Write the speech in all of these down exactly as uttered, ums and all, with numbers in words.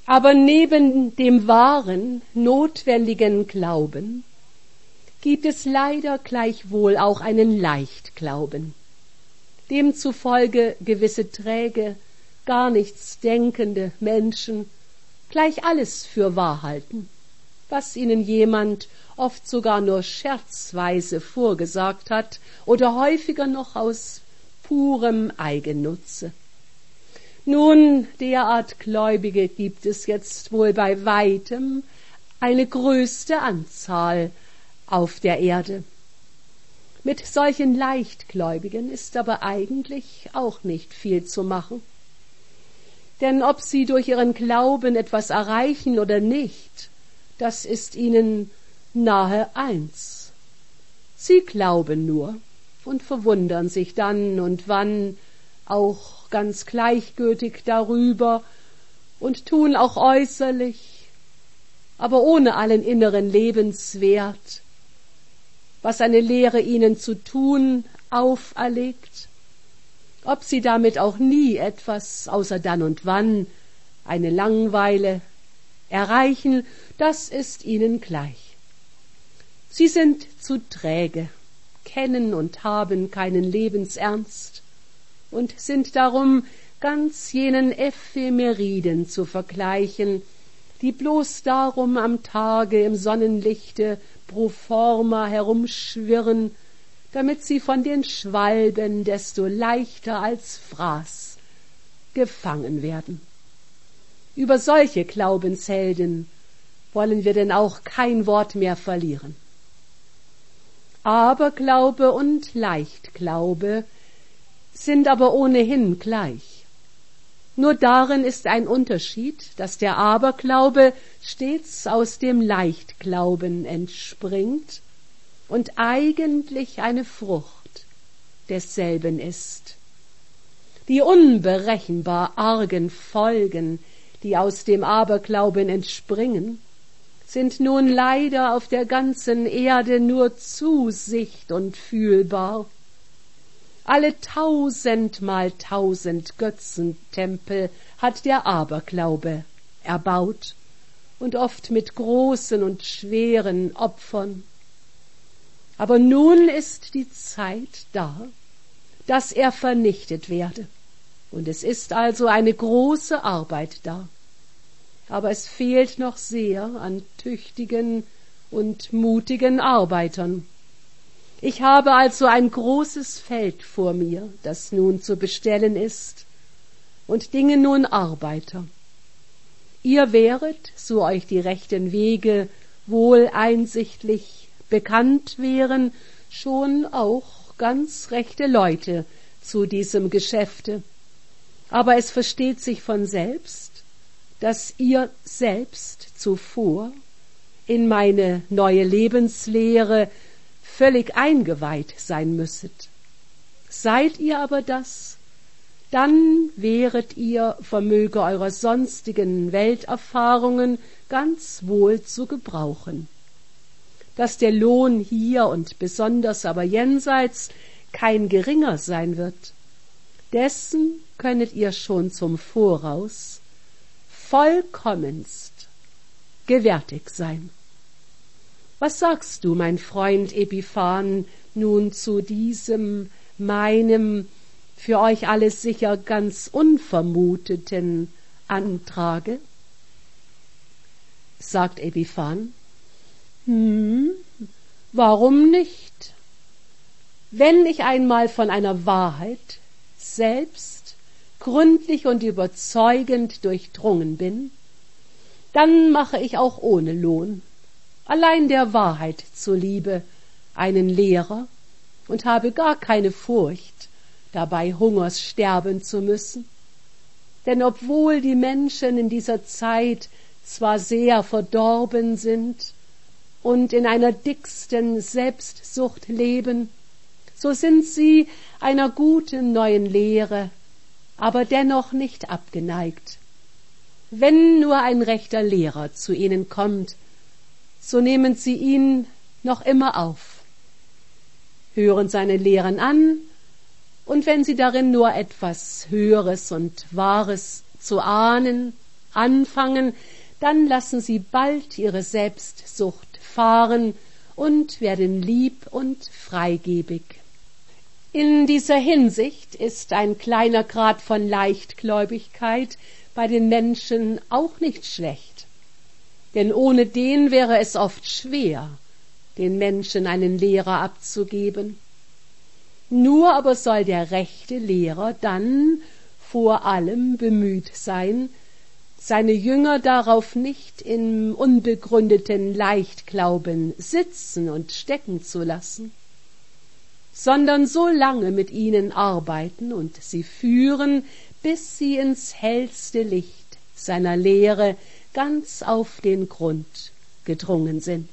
Aber neben dem wahren, notwendigen Glauben gibt es leider gleichwohl auch einen Leichtglauben, demzufolge gewisse träge, gar nichts denkende Menschen gleich alles für wahr halten, was ihnen jemand oft sogar nur scherzweise vorgesagt hat oder häufiger noch aus purem Eigennutze. Nun, derart Gläubige gibt es jetzt wohl bei weitem eine größte Anzahl auf der Erde. Mit solchen Leichtgläubigen ist aber eigentlich auch nicht viel zu machen. Denn ob sie durch ihren Glauben etwas erreichen oder nicht, das ist ihnen nahe eins. Sie glauben nur und verwundern sich dann und wann auch ganz gleichgültig darüber und tun auch äußerlich, aber ohne allen inneren Lebenswert, was eine Lehre ihnen zu tun auferlegt, ob sie damit auch nie etwas, außer dann und wann, eine Langweile erreichen, das ist ihnen gleich. Sie sind zu träge, kennen und haben keinen Lebensernst und sind darum ganz jenen Ephemeriden zu vergleichen, die bloß darum am Tage im Sonnenlichte pro forma herumschwirren, damit sie von den Schwalben desto leichter als Fraß gefangen werden. Über solche Glaubenshelden wollen wir denn auch kein Wort mehr verlieren. Aberglaube und Leichtglaube sind aber ohnehin gleich. Nur darin ist ein Unterschied, dass der Aberglaube stets aus dem Leichtglauben entspringt und eigentlich eine Frucht desselben ist. Die unberechenbar argen Folgen, die aus dem Aberglauben entspringen, sind nun leider auf der ganzen Erde nur zu sicht- und fühlbar. Alle tausendmal tausend Götzentempel hat der Aberglaube erbaut und oft mit großen und schweren Opfern. Aber nun ist die Zeit da, dass er vernichtet werde. Und es ist also eine große Arbeit da. Aber es fehlt noch sehr an tüchtigen und mutigen Arbeitern. Ich habe also ein großes Feld vor mir, das nun zu bestellen ist, und dinge nun Arbeiter. Ihr wäret, so euch die rechten Wege wohl einsichtlich bekannt wären, schon auch ganz rechte Leute zu diesem Geschäfte. Aber es versteht sich von selbst, dass ihr selbst zuvor in meine neue Lebenslehre völlig eingeweiht sein müsset. Seid ihr aber das, dann wäret ihr, vermöge eurer sonstigen Welterfahrungen, ganz wohl zu gebrauchen. Dass der Lohn hier und besonders aber jenseits kein geringer sein wird, dessen könnet ihr schon zum Voraus vollkommenst gewärtig sein. Was sagst du, mein Freund Epiphan, nun zu diesem, meinem, für euch alles sicher ganz unvermuteten Antrage? Sagt Epiphan, hm, warum nicht? Wenn ich einmal von einer Wahrheit selbst gründlich und überzeugend durchdrungen bin, dann mache ich auch ohne Lohn, allein der Wahrheit zuliebe, einen Lehrer und habe gar keine Furcht, dabei Hungers sterben zu müssen. Denn obwohl die Menschen in dieser Zeit zwar sehr verdorben sind und in einer dicksten Selbstsucht leben, so sind sie einer guten neuen Lehre, aber dennoch nicht abgeneigt. Wenn nur ein rechter Lehrer zu ihnen kommt, so nehmen sie ihn noch immer auf, hören seine Lehren an, und wenn sie darin nur etwas Höheres und Wahres zu ahnen anfangen, dann lassen sie bald ihre Selbstsucht fahren und werden lieb und freigebig. In dieser Hinsicht ist ein kleiner Grad von Leichtgläubigkeit bei den Menschen auch nicht schlecht, denn ohne den wäre es oft schwer, den Menschen einen Lehrer abzugeben. Nur aber soll der rechte Lehrer dann vor allem bemüht sein, seine Jünger darauf nicht im unbegründeten Leichtglauben sitzen und stecken zu lassen, sondern so lange mit ihnen arbeiten und sie führen, bis sie ins hellste Licht seiner Lehre ganz auf den Grund gedrungen sind.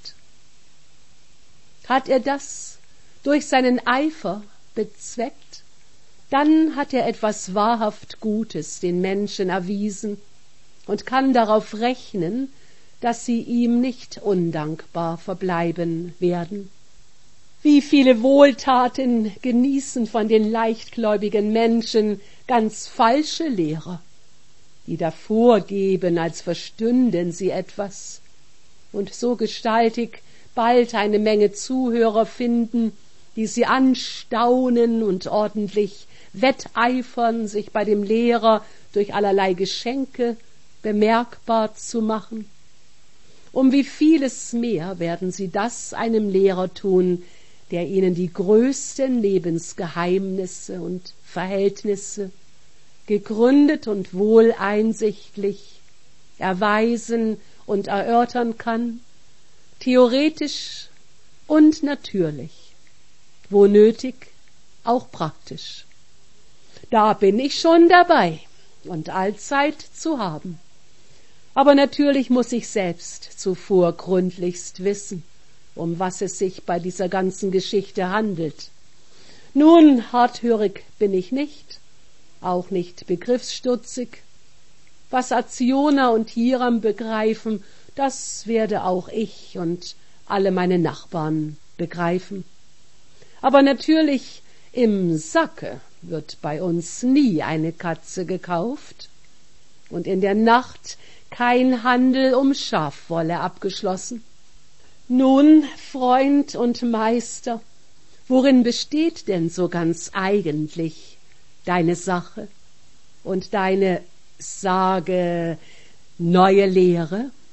Hat er das durch seinen Eifer bezweckt, dann hat er etwas wahrhaft Gutes den Menschen erwiesen und kann darauf rechnen, dass sie ihm nicht undankbar verbleiben werden. Wie viele Wohltaten genießen von den leichtgläubigen Menschen ganz falsche Lehrer, die davorgeben, als verstünden sie etwas, und so gestaltig bald eine Menge Zuhörer finden, die sie anstaunen und ordentlich wetteifern, sich bei dem Lehrer durch allerlei Geschenke bemerkbar zu machen. Um wie vieles mehr werden sie das einem Lehrer tun, der ihnen die größten Lebensgeheimnisse und Verhältnisse gegründet und wohl einsichtlich erweisen und erörtern kann, theoretisch und natürlich, wo nötig, auch praktisch. Da bin ich schon dabei und allzeit zu haben. Aber natürlich muss ich selbst zuvor gründlichst wissen, um was es sich bei dieser ganzen Geschichte handelt. Nun, harthörig bin ich nicht, auch nicht begriffsstutzig. Was Aziona und Hiram begreifen, das werde auch ich und alle meine Nachbarn begreifen. Aber natürlich, im Sacke wird bei uns nie eine Katze gekauft und in der Nacht kein Handel um Schafwolle abgeschlossen. Nun, Freund und Meister, worin besteht denn so ganz eigentlich deine Sache und deine, sage, neue Lehre?